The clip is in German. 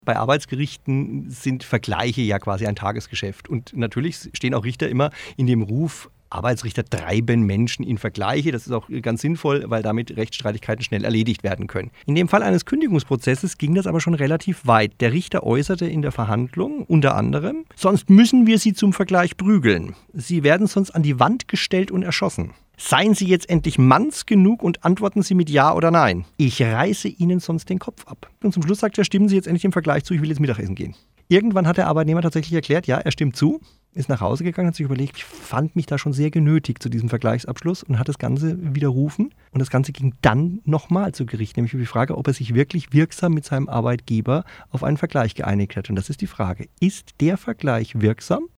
Bei Arbeitsgerichten sind Vergleiche ja quasi ein Tagesgeschäft. Und natürlich stehen auch Richter immer in dem Ruf, Arbeitsrichter treiben Menschen in Vergleiche. Das ist auch ganz sinnvoll, weil damit Rechtsstreitigkeiten schnell erledigt werden können. In dem Fall eines Kündigungsprozesses ging das aber schon relativ weit. Der Richter äußerte in der Verhandlung unter anderem, sonst müssen wir Sie zum Vergleich prügeln. Sie werden sonst an die Wand gestellt und erschossen. Seien Sie jetzt endlich manns genug und antworten Sie mit Ja oder Nein. Ich reiße Ihnen sonst den Kopf ab. Und zum Schluss sagt er, stimmen Sie jetzt endlich im Vergleich zu, ich will jetzt Mittagessen gehen. Irgendwann hat der Arbeitnehmer tatsächlich erklärt, ja, er stimmt zu, ist nach Hause gegangen, hat sich überlegt, ich fand mich da schon sehr genötigt zu diesem Vergleichsabschluss und hat das Ganze widerrufen. Und das Ganze ging dann nochmal zu Gericht, nämlich über die Frage, ob er sich wirklich wirksam mit seinem Arbeitgeber auf einen Vergleich geeinigt hat. Und das ist die Frage, ist der Vergleich wirksam